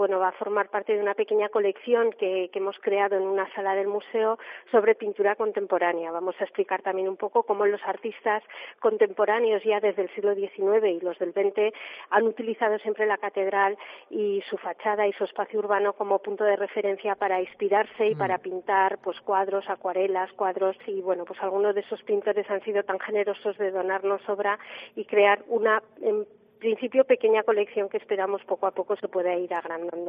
Bueno, va a formar parte de una pequeña colección que hemos creado en una sala del museo sobre pintura contemporánea. Vamos a explicar también un poco cómo los artistas contemporáneos ya desde el siglo XIX y los del XX han utilizado siempre la catedral y su fachada y su espacio urbano como punto de referencia para inspirarse y para pintar pues cuadros, acuarelas, cuadros, y bueno, pues algunos de esos pintores han sido tan generosos de donarnos obra y crear una, en principio, pequeña colección que esperamos poco a poco se pueda ir agrandando.